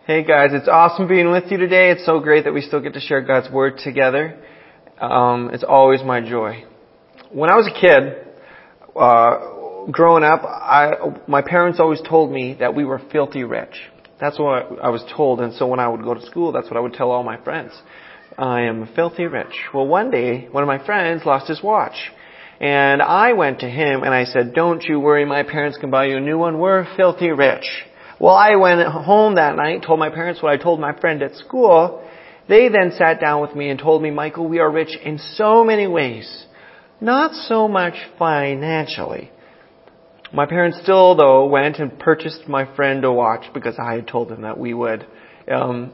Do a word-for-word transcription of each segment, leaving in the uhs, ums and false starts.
Hey guys, it's awesome being with you today. It's so great that we still get to share God's Word together. Um, it's always my joy. When I was a kid, uh, growing up, I, my parents always told me that we were filthy rich. That's what I was told, and so when I would go to school, that's what I would tell all my friends. I am filthy rich. Well, one day, one of my friends lost his watch. And I went to him and I said, "Don't you worry, my parents can buy you a new one. We're filthy rich." Well, I went home that night, told my parents what I told my friend at school. They then sat down with me and told me, "Michael, we are rich in so many ways. Not so much financially." My parents still, though, went and purchased my friend a watch because I had told them that we would. Um,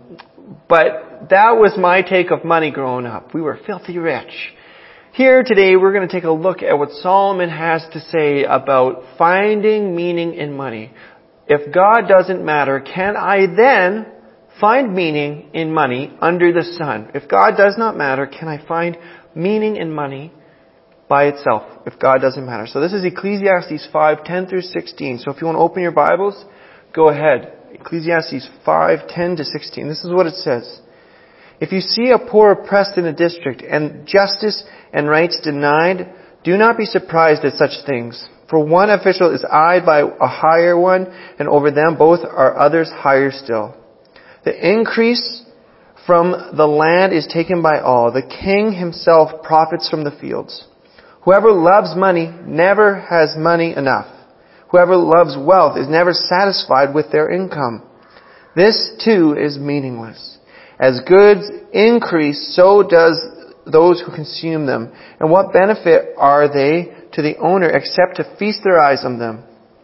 but that was my take of money growing up. We were filthy rich. Here today, we're going to take a look at what Solomon has to say about finding meaning in money. If God doesn't matter, can I then find meaning in money under the sun? If God does not matter, can I find meaning in money by itself? If God doesn't matter. So this is Ecclesiastes five, ten through sixteen. So if you want to open your Bibles, go ahead. Ecclesiastes five, ten to sixteen. This is what it says. "If you see a poor oppressed in a district, and justice and rights denied, do not be surprised at such things. For one official is eyed by a higher one, and over them both are others higher still. The increase from the land is taken by all. The king himself profits from the fields. Whoever loves money never has money enough. Whoever loves wealth is never satisfied with their income. This too is meaningless. As goods increase, so does those who consume them. And what benefit are they to the owner except to feast their eyes on them?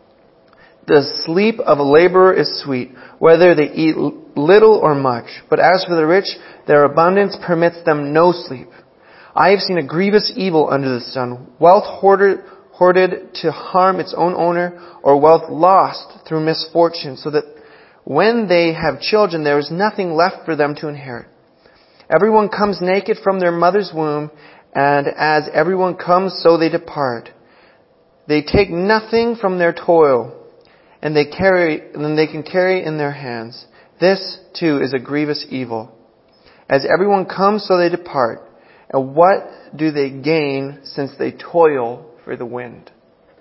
The sleep of a laborer is sweet, whether they eat little or much. But as for the rich, their abundance permits them no sleep. I have seen a grievous evil under the sun, wealth hoarded, hoarded to harm its own owner, or wealth lost through misfortune, so that when they have children, there is nothing left for them to inherit. Everyone comes naked from their mother's womb, and as everyone comes, so they depart. They take nothing from their toil, and they carry, and they can carry in their hands. This too is a grievous evil. As everyone comes, so they depart. And what do they gain since they toil for the wind?"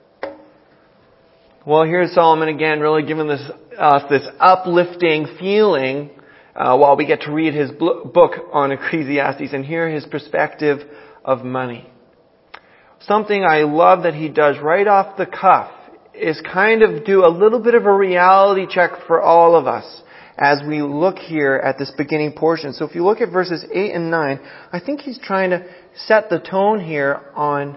Well, here's Solomon again, really giving us uh, this uplifting feeling uh, while we get to read his book on Ecclesiastes and hear his perspective of money. Something I love that he does right off the cuff is kind of do a little bit of a reality check for all of us as we look here at this beginning portion. So if you look at verses eight and nine, I think he's trying to set the tone here on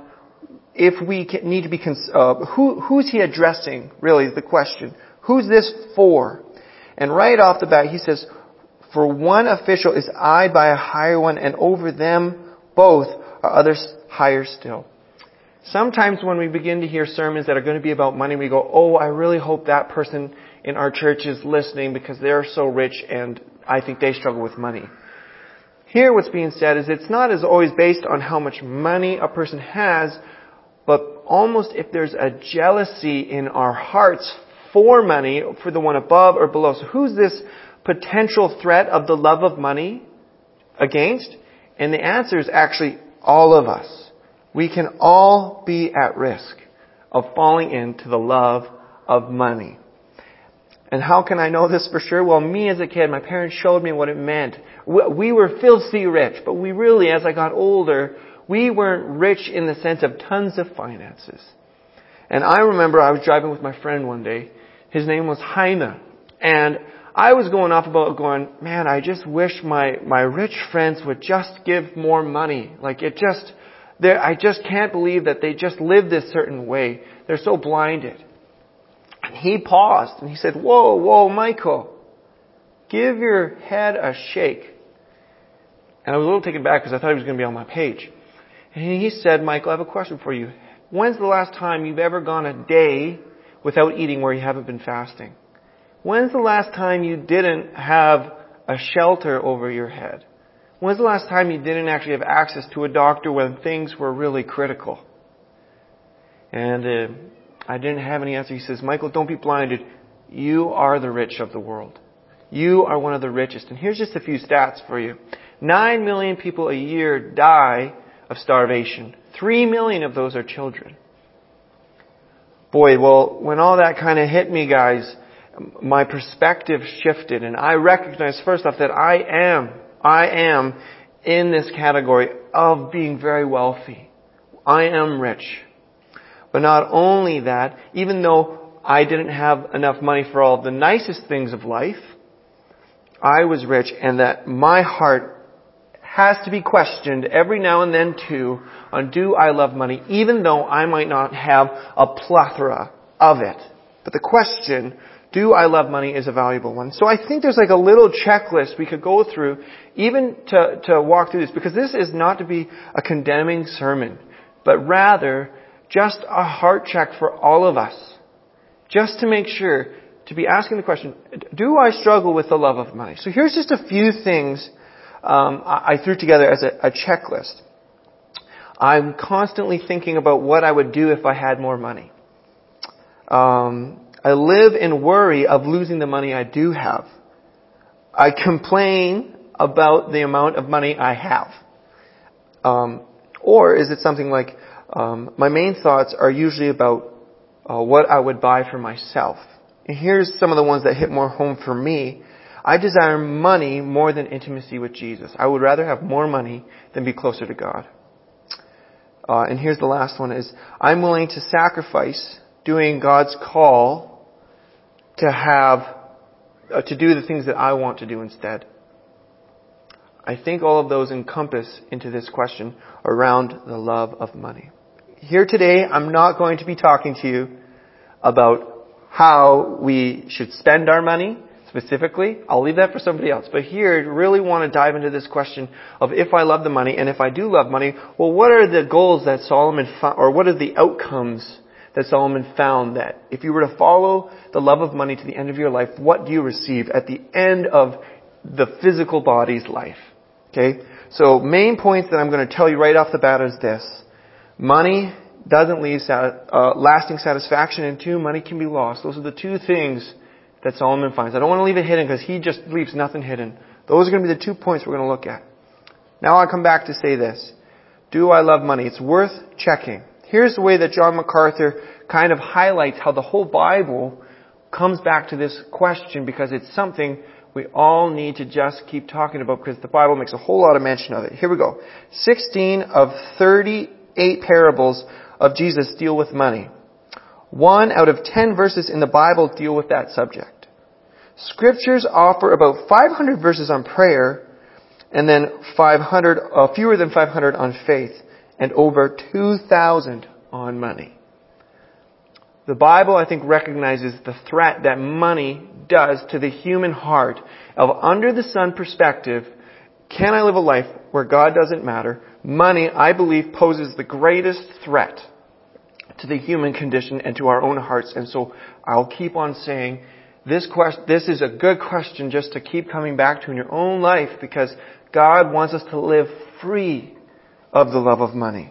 if we need to be, cons- uh, who, who's he addressing, really, is the question. Who's this for? And right off the bat, he says, "For one official is eyed by a higher one, and over them both are others higher still." Sometimes when we begin to hear sermons that are going to be about money, we go, "Oh, I really hope that person in our church is listening because they're so rich and I think they struggle with money." Here what's being said is it's not as always based on how much money a person has, but almost if there's a jealousy in our hearts for money, for the one above or below. So who's this potential threat of the love of money against? And the answer is actually all of us. We can all be at risk of falling into the love of money. And how can I know this for sure? Well, me as a kid, my parents showed me what it meant. We were filthy rich, but we really, as I got older, we weren't rich in the sense of tons of finances. And I remember I was driving with my friend one day. His name was Jaime. And I was going off about going, man, I just wish my, my rich friends would just give more money. Like it just, I just can't believe that they just live this certain way. They're so blinded. And he paused and he said, whoa, whoa, Michael, give your head a shake. And I was a little taken back because I thought he was going to be on my page. And he said, "Michael, I have a question for you. When's the last time you've ever gone a day without eating where you haven't been fasting? When's the last time you didn't have a shelter over your head? When's the last time you didn't actually have access to a doctor when things were really critical?" And uh, I didn't have any answer. He says, "Michael, don't be blinded. You are the rich of the world. you are one of the richest. And here's just a few stats for you. Nine million people a year die of starvation. Three million of those are children. Boy, well, when all that kind of hit me, guys, my perspective shifted, and I recognized first off that I am, I am in this category of being very wealthy. I am rich. But not only that, even though I didn't have enough money for all of the nicest things of life, I was rich, and that my heart has to be questioned every now and then too on do I love money, even though I might not have a plethora of it. But the question, do I love money, is a valuable one. So I think there's like a little checklist we could go through even to, to walk through this, because this is not to be a condemning sermon, but rather just a heart check for all of us. Just to make sure, to be asking the question, do I struggle with the love of money? So here's just a few things um, I threw together as a, a checklist. I'm constantly thinking about what I would do if I had more money. Um, I live in worry of losing the money I do have. I complain about the amount of money I have. Um, or is it something like, um, my main thoughts are usually about uh, what I would buy for myself. And here's some of the ones that hit more home for me. I desire money more than intimacy with Jesus. I would rather have more money than be closer to God. Uh, and here's the last one is, I'm willing to sacrifice doing God's call to have, uh, to do the things that I want to do instead. I think all of those encompass into this question around the love of money. Here today, I'm not going to be talking to you about how we should spend our money specifically. I'll leave that for somebody else. But here, I really want to dive into this question of if I love the money, and if I do love money, well, what are the goals that Solomon found, or what are the outcomes that Solomon found, that if you were to follow the love of money to the end of your life, what do you receive at the end of the physical body's life? Okay? So main points that I'm going to tell you right off the bat is this. Money doesn't leave uh, lasting satisfaction, and two, money can be lost. Those are the two things that Solomon finds. I don't want to leave it hidden because he just leaves nothing hidden. Those are going to be the two points we're going to look at. Now I'll come back to say this. Do I love money? It's worth checking. Here's the way that John MacArthur kind of highlights how the whole Bible comes back to this question, because it's something we all need to just keep talking about, because the Bible makes a whole lot of mention of it. Here we go. sixteen of thirty-eight parables of Jesus deal with money. One out of ten verses in the Bible deal with that subject. Scriptures offer about five hundred verses on prayer, and then five hundred, uh, fewer than five hundred on faith, and over two thousand on money. The Bible, I think, recognizes the threat that money does to the human heart of under the sun perspective. Can I live a life where God doesn't matter? Money, I believe, poses the greatest threat to the human condition and to our own hearts. And so I'll keep on saying this question, this is a good question just to keep coming back to in your own life, because God wants us to live free of the love of money.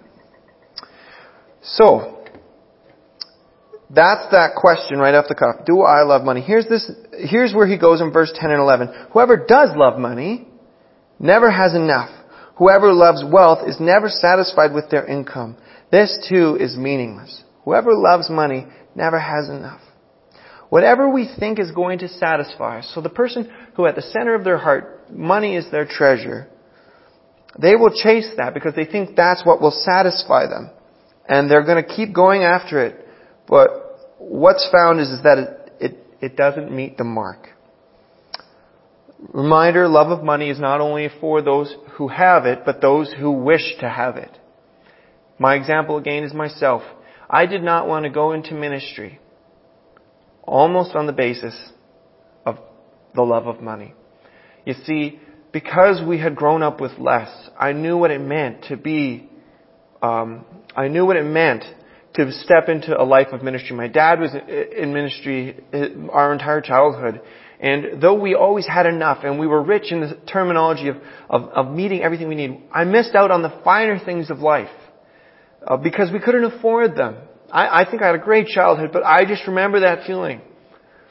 So, that's that question right off the cuff. Do I love money? Here's this, here's where he goes in verse ten and eleven. Whoever does love money never has enough. Whoever loves wealth is never satisfied with their income. This too is meaningless. Whoever loves money never has enough. Whatever we think is going to satisfy us. So the person who at the center of their heart, money is their treasure, they will chase that because they think that's what will satisfy them. And they're going to keep going after it. But what's found is, is that it, it, it doesn't meet the mark. Reminder, love of money is not only for those who have it, but those who wish to have it. My example again is myself. I did not want to go into ministry almost on the basis of the love of money. You see, because we had grown up with less, I knew what it meant to be, um, I knew what it meant to step into a life of ministry. My dad was in ministry our entire childhood. And though we always had enough and we were rich in the terminology of, of, of meeting everything we need, I missed out on the finer things of life uh, because we couldn't afford them. I, I think I had a great childhood, but I just remember that feeling.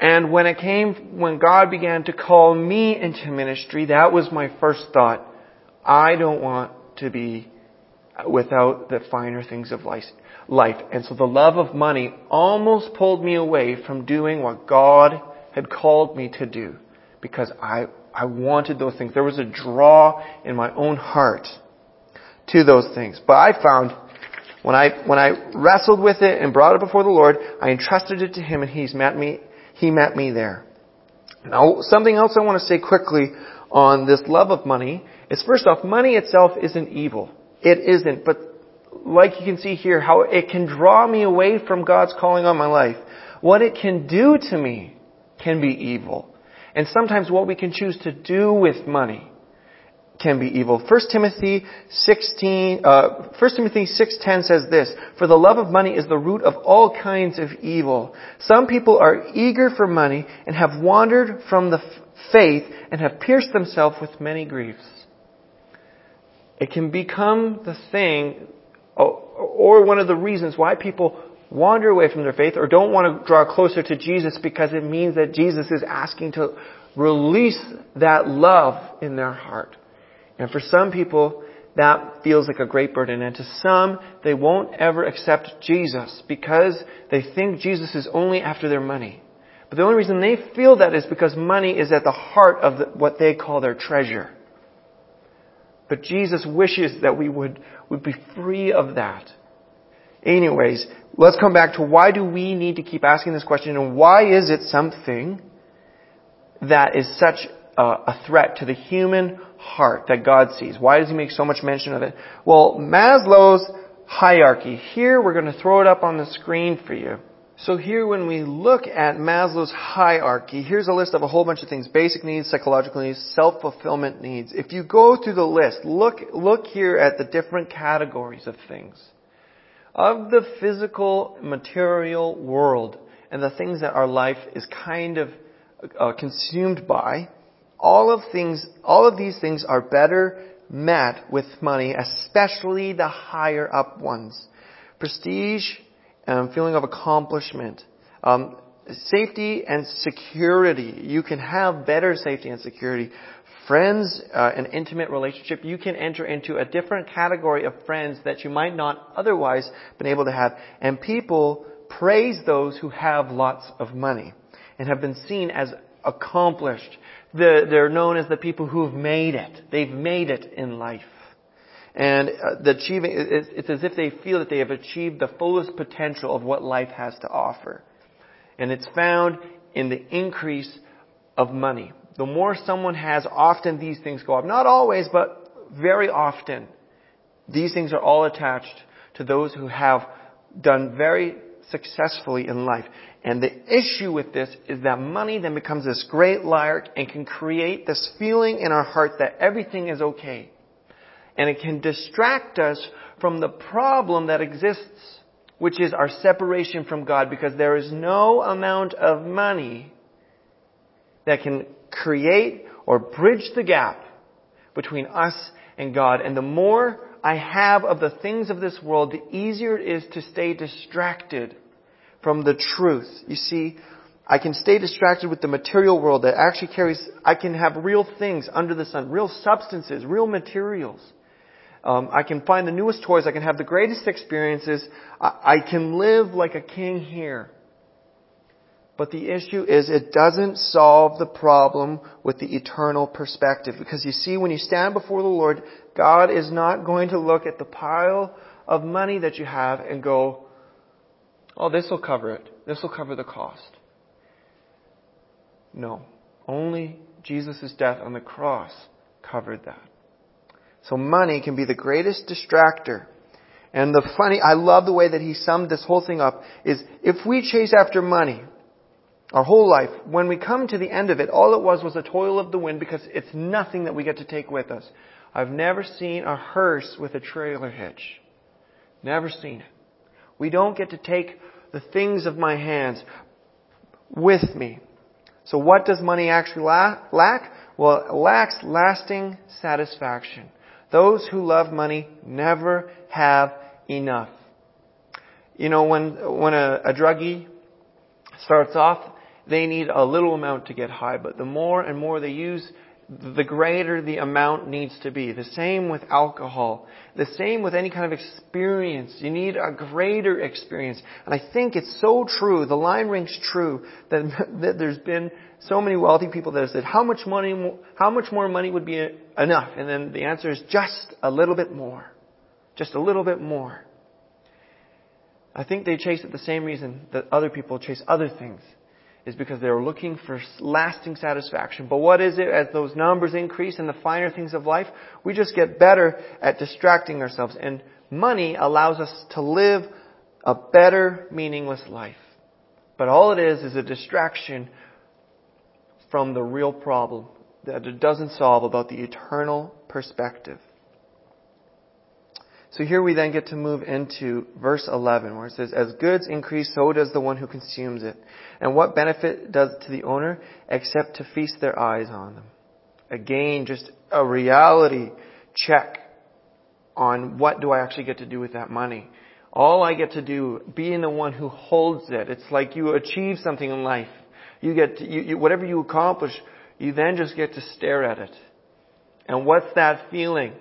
And when it came, when God began to call me into ministry, that was my first thought. I don't want to be without the finer things of life. And so the love of money almost pulled me away from doing what God had called me to do, because I, I wanted those things. There was a draw in my own heart to those things. But I found when I, when I wrestled with it and brought it before the Lord, I entrusted it to Him, and He's met me, He met me there. Now, something else I want to say quickly on this love of money is, first off, money itself isn't evil. It isn't. But like you can see here, how it can draw me away from God's calling on my life. What it can do to me can be evil. And sometimes what we can choose to do with money can be evil. First Timothy sixteen, uh, First Timothy six ten says this: "For the love of money is the root of all kinds of evil. Some people are eager for money and have wandered from the f- faith and have pierced themselves with many griefs." It can become the thing, or one of the reasons why people wander away from their faith or don't want to draw closer to Jesus, because it means that Jesus is asking to release that love in their heart. And for some people, that feels like a great burden. And to some, they won't ever accept Jesus because they think Jesus is only after their money. But the only reason they feel that is because money is at the heart of the, what they call their treasure. But Jesus wishes that we would, would be free of that. Anyways, let's come back to why do we need to keep asking this question, and why is it something that is such a, a threat to the human heart that God sees? Why does He make so much mention of it? Well, Maslow's hierarchy. Here, we're going to throw it up on the screen for you. So here, when we look at Maslow's hierarchy, here's a list of a whole bunch of things: basic needs, psychological needs, self-fulfillment needs. If you go through the list, look, look here at the different categories of things. Of the physical, material world and the things that our life is kind of uh, consumed by, all of things, all of these things are better met with money, especially the higher up ones. Prestige, Um, feeling of accomplishment, um, safety and security. You can have better safety and security. Friends, uh, an intimate relationship. You can enter into a different category of friends that you might not otherwise been able to have. And people praise those who have lots of money and have been seen as accomplished. The, they're known as the people who have made it. They've made it in life. And uh, the achieving, it's, it's as if they feel that they have achieved the fullest potential of what life has to offer. And it's found in the increase of money. The more someone has, often these things go up. Not always, but very often. These things are all attached to those who have done very successfully in life. And the issue with this is that money then becomes this great liar and can create this feeling in our heart that everything is okay. And it can distract us from the problem that exists, which is our separation from God, because there is no amount of money that can create or bridge the gap between us and God. And the more I have of the things of this world, the easier it is to stay distracted from the truth. You see, I can stay distracted with the material world that actually carries, I can have real things under the sun, real substances, real materials. Um, I can find the newest toys. I can have the greatest experiences. I, I can live like a king here. But the issue is it doesn't solve the problem with the eternal perspective. Because you see, when you stand before the Lord, God is not going to look at the pile of money that you have and go, oh, this will cover it. This will cover the cost. No. Only Jesus' death on the cross covered that. So money can be the greatest distractor. And the funny, I love the way that he summed this whole thing up, is if we chase after money our whole life, when we come to the end of it, all it was was a toil of the wind, because it's nothing that we get to take with us. I've never seen a hearse with a trailer hitch. Never seen it. We don't get to take the things of my hands with me. So what does money actually lack? Well, it lacks lasting satisfaction. Those who love money never have enough. You know, when when a, a druggie starts off they need a little amount to get high. But the more and more they use, the greater the amount needs to be. The same with alcohol. The same with any kind of experience. You need a greater experience. And I think it's so true, the line rings true, that, that there's been so many wealthy people that have said, how much money, how much more money would be enough? And then the answer is just a little bit more. Just a little bit more. I think they chase it the same reason that other people chase other things, is because they're looking for lasting satisfaction. But what is it? As those numbers increase in the finer things of life, we just get better at distracting ourselves. And money allows us to live a better, meaningless life. But all it is is a distraction from the real problem that it doesn't solve about the eternal perspective. So here we then get to move into verse eleven, where it says, as goods increase, so does the one who consumes it. And what benefit does it to the owner except to feast their eyes on them? Again, just a reality check on what do I actually get to do with that money. All I get to do, being the one who holds it. It's like you achieve something in life. You get to, you, you, whatever you accomplish, you then just get to stare at it. And what's that feeling?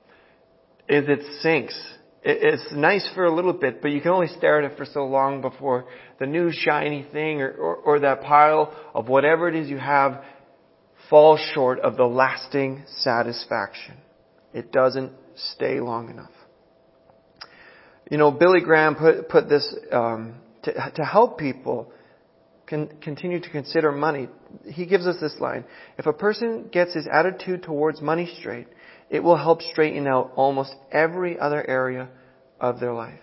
Is it sinks. It's nice for a little bit, but you can only stare at it for so long before the new shiny thing or, or, or that pile of whatever it is you have falls short of the lasting satisfaction. It doesn't stay long enough. You know, Billy Graham put, put this um, to, to help people can continue to consider money. He gives us this line. If a person gets his attitude towards money straight, it will help straighten out almost every other area of their life.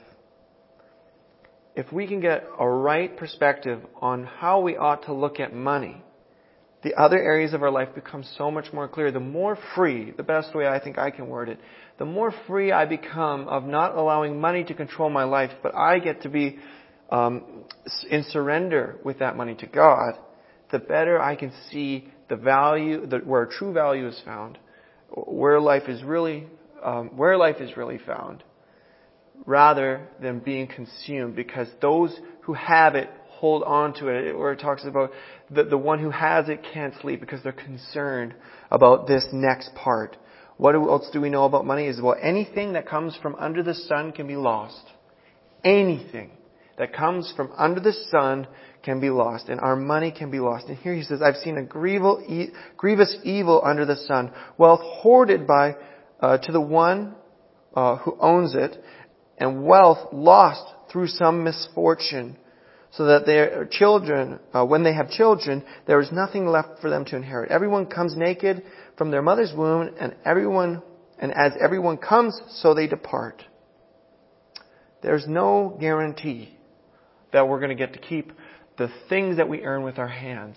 If we can get a right perspective on how we ought to look at money, the other areas of our life become so much more clear. The more free, the best way I think I can word it, the more free I become of not allowing money to control my life, but I get to be um, in surrender with that money to God, the better I can see the value, the, where true value is found. Where life is really, um, where life is really found, rather than being consumed, because those who have it hold on to it. Where it talks about the, the one who has it can't sleep because they're concerned about this next part. What else do we know about money? Is well, anything that comes from under the sun can be lost. Anything that comes from under the sun can be lost, and our money can be lost. And here he says, I've seen a grievous evil under the sun, wealth hoarded by uh, to the one uh, who owns it, and wealth lost through some misfortune, so that their children, uh, when they have children, there is nothing left for them to inherit. Everyone comes naked from their mother's womb, and everyone, and as everyone comes, so they depart. There's no guarantee that we're going to get to keep the things that we earn with our hands.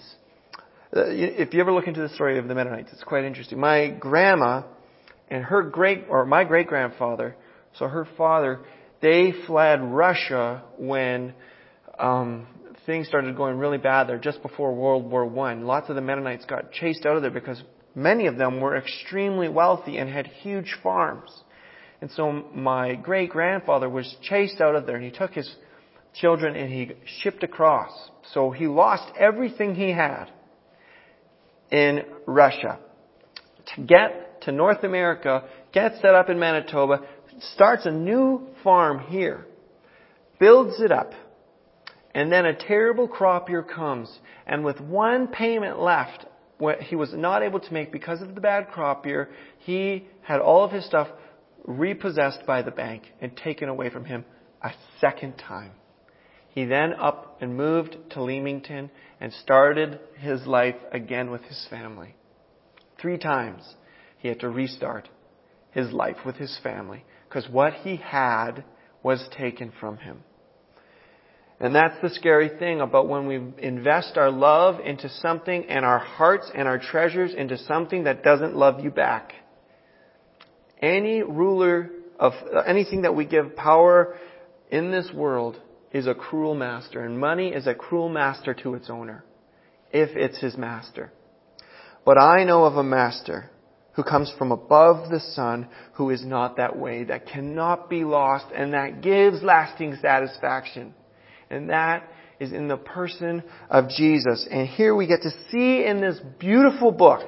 If you ever look into the story of the Mennonites, it's quite interesting. My grandma and her great, or my great grandfather, so her father, they fled Russia when um, things started going really bad there, just before World War One. Lots of the Mennonites got chased out of there because many of them were extremely wealthy and had huge farms. And so my great grandfather was chased out of there, and he took his children and he shipped across. So he lost everything he had in Russia to get to North America, get set up in Manitoba, starts a new farm here, builds it up, and then a terrible crop year comes, and with one payment left, what he was not able to make because of the bad crop year, he had all of his stuff repossessed by the bank and taken away from him a second time. He then up and moved to Leamington and started his life again with his family. Three times he had to restart his life with his family because what he had was taken from him. And that's the scary thing about when we invest our love into something and our hearts and our treasures into something that doesn't love you back. Any ruler of anything that we give power in this world is a cruel master, and money is a cruel master to its owner, if it's his master. But I know of a master who comes from above the sun, who is not that way, that cannot be lost, and that gives lasting satisfaction. And that is in the person of Jesus. And here we get to see in this beautiful book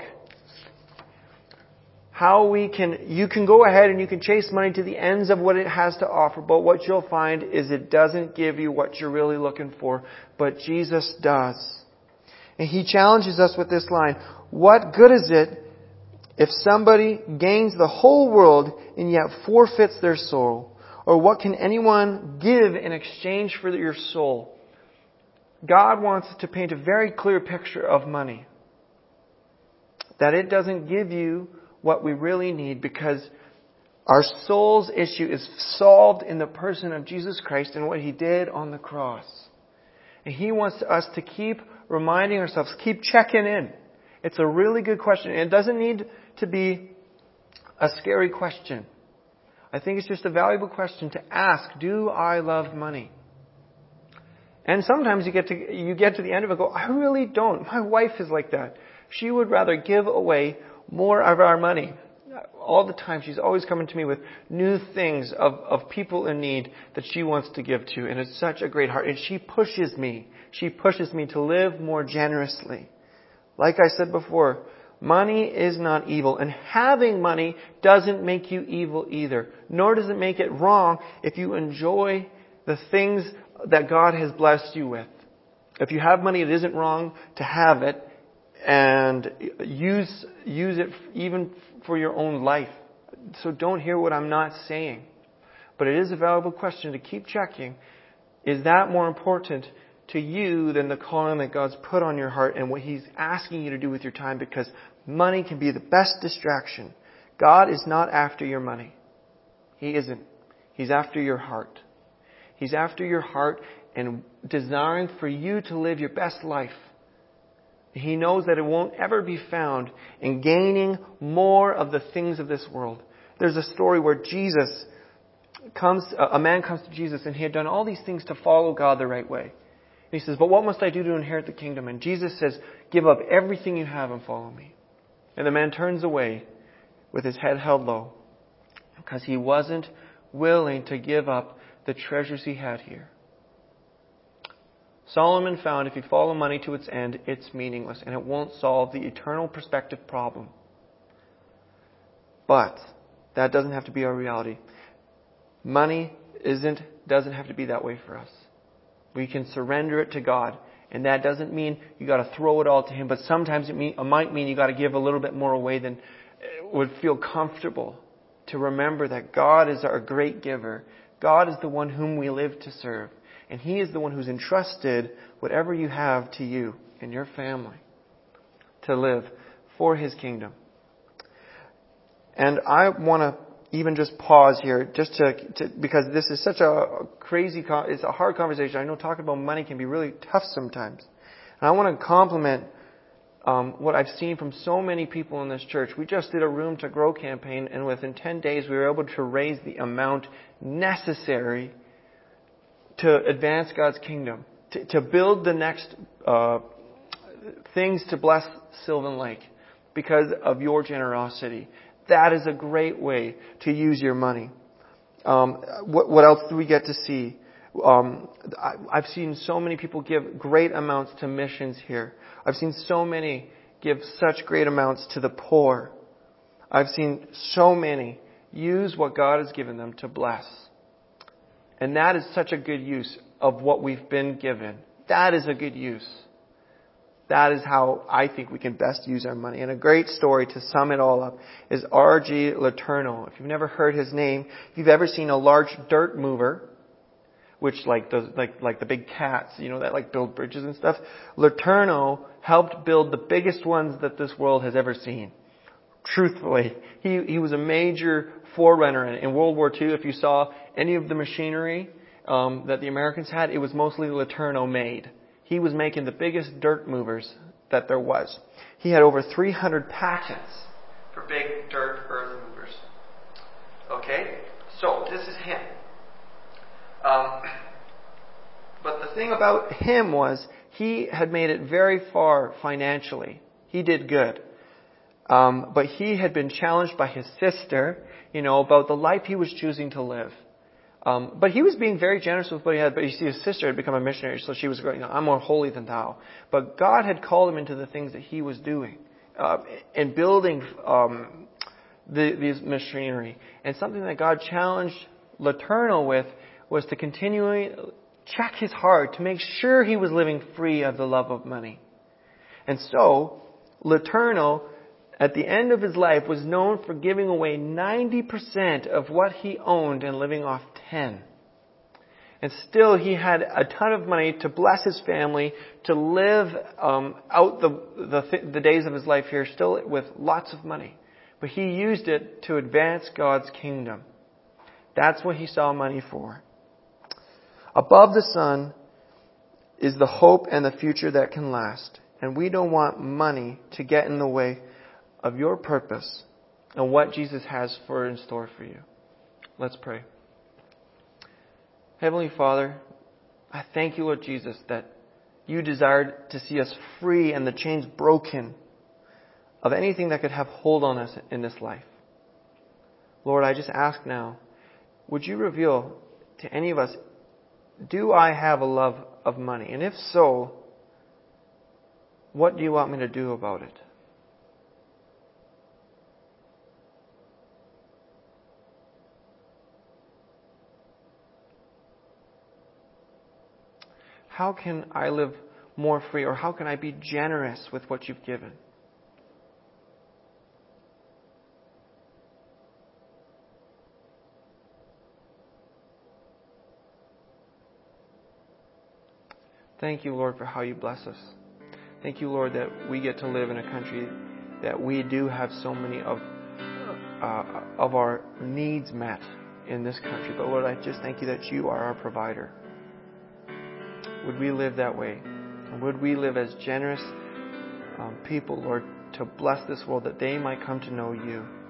how we can, you can go ahead and you can chase money to the ends of what it has to offer, but what you'll find is it doesn't give you what you're really looking for, but Jesus does. And He challenges us with this line, what good is it if somebody gains the whole world and yet forfeits their soul? Or what can anyone give in exchange for your soul? God wants to paint a very clear picture of money. That it doesn't give you what we really need, because our soul's issue is solved in the person of Jesus Christ and what He did on the cross. And He wants us to keep reminding ourselves, keep checking in. It's a really good question. And it doesn't need to be a scary question. I think it's just a valuable question to ask, do I love money? And sometimes you get to you get to the end of it and go, I really don't. My wife is like that. She would rather give away more of our money. All the time she's always coming to me with new things of, of people in need that she wants to give to. And it's such a great heart. And she pushes me. She pushes me to live more generously. Like I said before, money is not evil. And having money doesn't make you evil either. Nor does it make it wrong if you enjoy the things that God has blessed you with. If you have money, it isn't wrong to have it and use use it even for your own life. So don't hear what I'm not saying. But it is a valuable question to keep checking. Is that more important to you than the calling that God's put on your heart and what He's asking you to do with your time? Because money can be the best distraction. God is not after your money. He isn't. He's after your heart. He's after your heart and desiring for you to live your best life. He knows that it won't ever be found in gaining more of the things of this world. There's a story where Jesus comes, a man comes to Jesus and he had done all these things to follow God the right way. And he says, but what must I do to inherit the kingdom? And Jesus says, give up everything you have and follow me. And the man turns away with his head held low because he wasn't willing to give up the treasures he had here. Solomon found if you follow money to its end, it's meaningless and it won't solve the eternal perspective problem. But that doesn't have to be our reality. Money isn't, doesn't have to be that way for us. We can surrender it to God. And that doesn't mean you got to throw it all to Him, but sometimes it, mean, it might mean you got to give a little bit more away than would feel comfortable. To remember that God is our great giver. God is the one whom we live to serve. And He is the one who's entrusted whatever you have to you and your family to live for His kingdom. And I want to even just pause here just to, to because this is such a crazy, it's a hard conversation. I know talking about money can be really tough sometimes. And I want to compliment um, what I've seen from so many people in this church. We just did a Room to Grow campaign, and within ten days we were able to raise the amount necessary to advance God's kingdom, to, to build the next uh, things to bless Sylvan Lake because of your generosity. That is a great way to use your money. Um, what, what else do we get to see? Um, I, I've seen so many people give great amounts to missions here. I've seen so many give such great amounts to the poor. I've seen so many use what God has given them to bless. And that is such a good use of what we've been given. That is a good use. That is how I think we can best use our money. And a great story to sum it all up is R G Letourneau. If you've never heard his name, if you've ever seen a large dirt mover, which like does like like the big cats, you know, that like build bridges and stuff, Letourneau helped build the biggest ones that this world has ever seen. Truthfully, he he was a major forerunner in, in World War Two. If you saw any of the machinery um, that the Americans had, it was mostly Letourneau made. He was making the biggest dirt movers that there was. He had over three hundred patents for big dirt earth movers. Okay, so this is him. Um, but the thing about him was he had made it very far financially. He did good. Um, but he had been challenged by his sister, you know, about the life he was choosing to live. Um, but he was being very generous with what he had. But you see, his sister had become a missionary, so she was going, I'm more holy than thou. But God had called him into the things that he was doing, uh, and building um, the, these machinery. And something that God challenged LeTourneau with was to continually check his heart to make sure he was living free of the love of money. And so, LeTourneau, at the end of his life, was known for giving away ninety percent of what he owned and living off ten. And still, he had a ton of money to bless his family, to live um, out the, the the days of his life here, still with lots of money. But he used it to advance God's kingdom. That's what he saw money for. Above the sun is the hope and the future that can last. And we don't want money to get in the way of your purpose and what Jesus has for in store for you. Let's pray. Heavenly Father, I thank you, Lord Jesus, that you desired to see us free and the chains broken of anything that could have hold on us in this life. Lord, I just ask now, would you reveal to any of us, do I have a love of money? And if so, what do you want me to do about it? How can I live more free, or how can I be generous with what you've given? Thank you, Lord, for how you bless us. Thank you, Lord, that we get to live in a country that we do have so many of uh, of our needs met in this country. But Lord, I just thank you that you are our provider. Would we live that way? And would we live as generous um, people, Lord, to bless this world that they might come to know you?